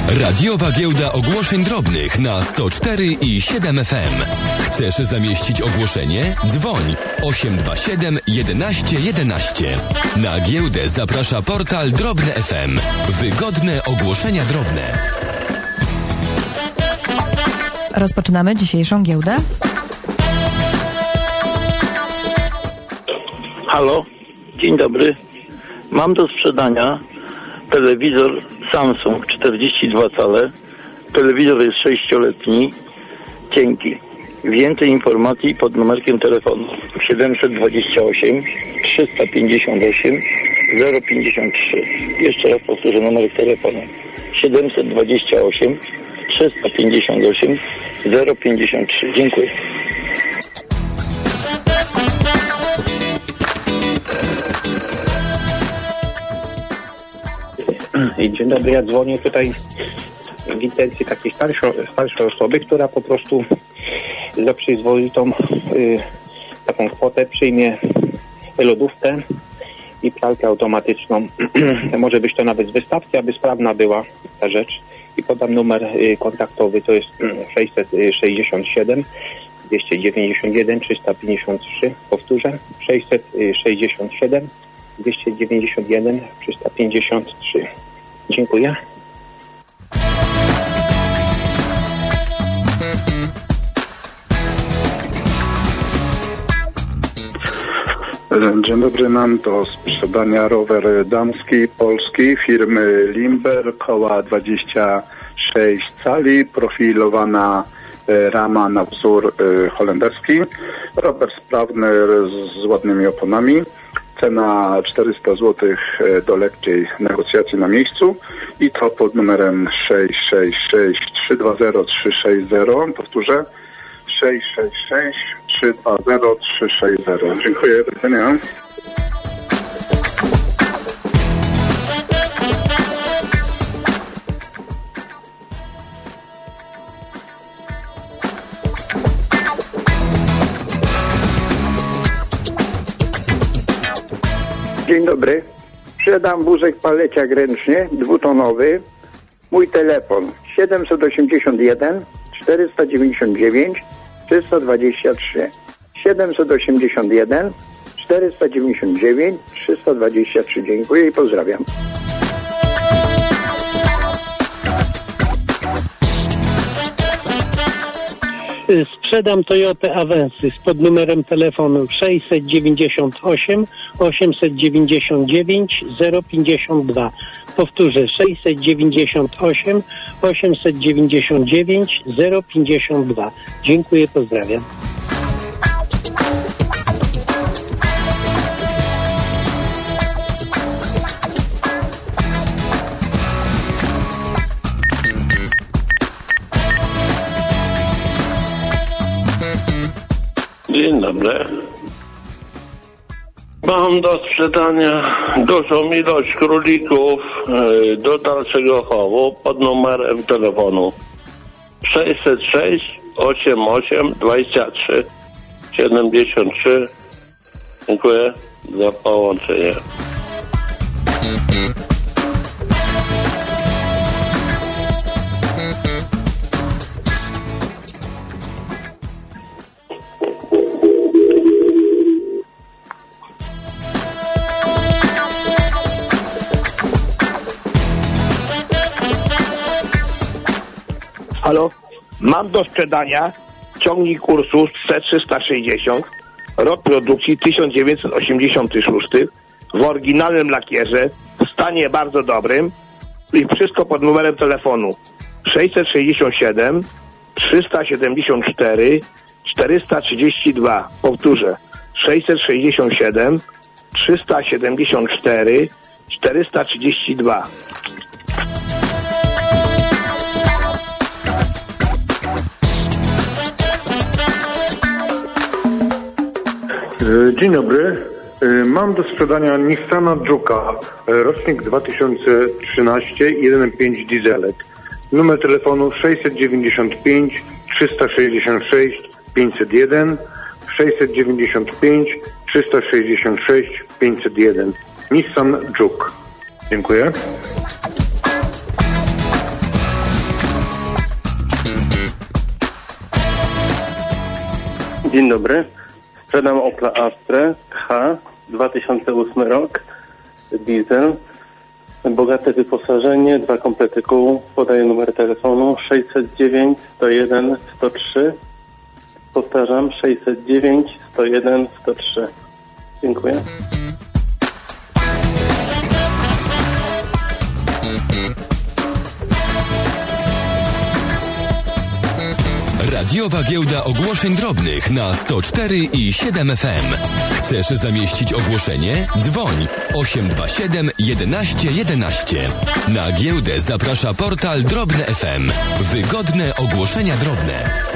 Radiowa giełda ogłoszeń drobnych na 104 i 7 FM. Chcesz zamieścić ogłoszenie? Dzwoń 827 11 11. Na giełdę zaprasza portal Drobne FM. Wygodne ogłoszenia drobne. Rozpoczynamy dzisiejszą giełdę. Halo, dzień dobry. Mam do sprzedania telewizor Samsung 42 cale. Telewizor jest 6-letni. Dzięki. Więcej informacji pod numerkiem telefonu 728 358 053. Jeszcze raz powtórzę numer telefonu 728 358 053. Dziękuję. Dzień dobry, ja dzwonię tutaj w intencji takiej starszej osoby, która po prostu za przyzwoitą taką kwotę przyjmie lodówkę i pralkę automatyczną. Może być to nawet z wystawki, aby sprawna była ta rzecz. I podam numer kontaktowy, to jest 667 291 353. Powtórzę, 667 291 353. Dziękuję. Dzień dobry, mam do sprzedania rower damski polski firmy Limber, koła 26 cali, profilowana rama na wzór holenderski. Rower sprawny z ładnymi oponami. Cena 400 zł do lekkiej negocjacji na miejscu i to pod numerem 666 320 360. Powtórzę 666 320 360. Dziękuję, do widzenia. Dzień dobry. Sprzedam wózek paleciak ręczny, 2-tonowy. Mój telefon 781 499 323. 781 499 323. Dziękuję i pozdrawiam. Sprzedam Toyotę Avensy pod numerem telefonu 698 899 052. Powtórzę 698 899 052. Dziękuję, pozdrawiam. Dzień dobry. Mam do sprzedania dużą ilość królików do dalszego chowu pod numerem telefonu 606 88 23 73. Dziękuję za połączenie. Halo? Mam do sprzedania ciągnik Ursus C360, rok produkcji 1986, w oryginalnym lakierze, w stanie bardzo dobrym i wszystko pod numerem telefonu 667 374 432. Powtórzę 667 374 432. Dzień dobry. Mam do sprzedania Nissana Juke'a, rocznik 2013, 1.5 dieselek. Numer telefonu 695 366 501, 695 366 501. Nissan Juke. Dziękuję. Dzień dobry. Sprzedam Opla Astrę H, 2008 rok, diesel, bogate wyposażenie, 2 komplety kół. Podaję numer telefonu 609 101 103. Powtarzam, 609 101 103. Dziękuję. Radiowa Giełda Ogłoszeń Drobnych na 104 i 7 FM. Chcesz zamieścić ogłoszenie? Dzwoń 827 11 11. Na giełdę zaprasza portal Drobne FM. Wygodne ogłoszenia drobne.